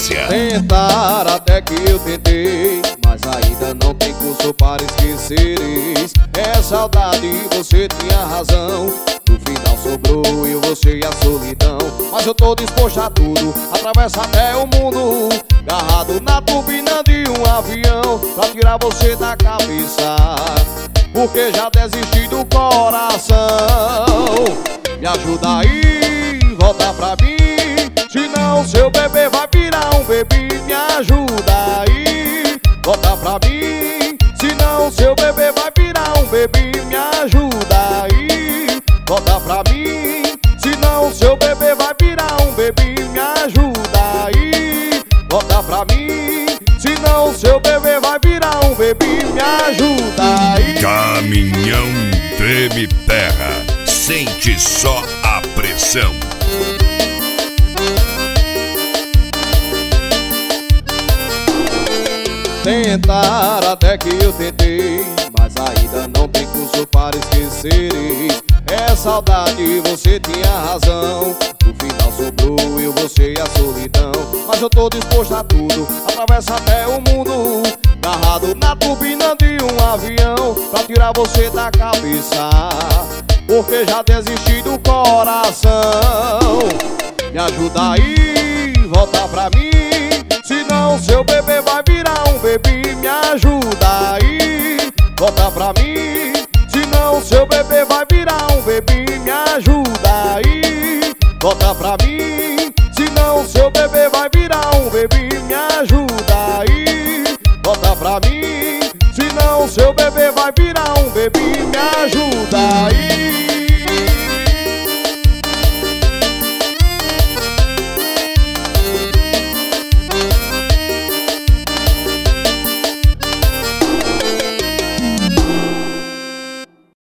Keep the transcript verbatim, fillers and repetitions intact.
Sequência. Tentar até que eu tentei, mas ainda não tem curso para esqueceres. É saudade, você tinha razão. No final sobrou eu, você e a solidão. Mas eu tô disposto a tudo, atravessa até o mundo, agarrado na turbina de um avião, pra tirar você da cabeça, porque já desisti do coração. Me ajuda aí, volta pra mim, senão seu bebê vai virar um bebê. Me ajuda aí, volta pra mim, senão seu bebê vai virar um bebê. Me ajuda aí, volta pra mim, senão seu bebê vai virar um bebê. Me ajuda aí, volta pra mim, senão seu bebê vai virar um bebê. Me ajuda aí. Caminhão treme terra, sente só a pressão. Tentar até que eu tentei, mas ainda não tem curso para esqueceres. É saudade, você tinha razão. No final sobrou eu, você e a solidão. Mas eu tô disposto a tudo, atravessa até o mundo, agarrado na turbina de um avião, pra tirar você da cabeça, porque já desisti do coração. Me ajuda aí, volta pra mim, senão seu bebê vai virar um bebê. Me ajuda aí, volta pra mim, senão seu bebê vai virar um bebê. Me ajuda aí, volta pra mim, senão seu bebê vai virar um bebê. Me ajuda aí, volta pra mim, senão seu bebê vai virar um bebê. Me ajuda.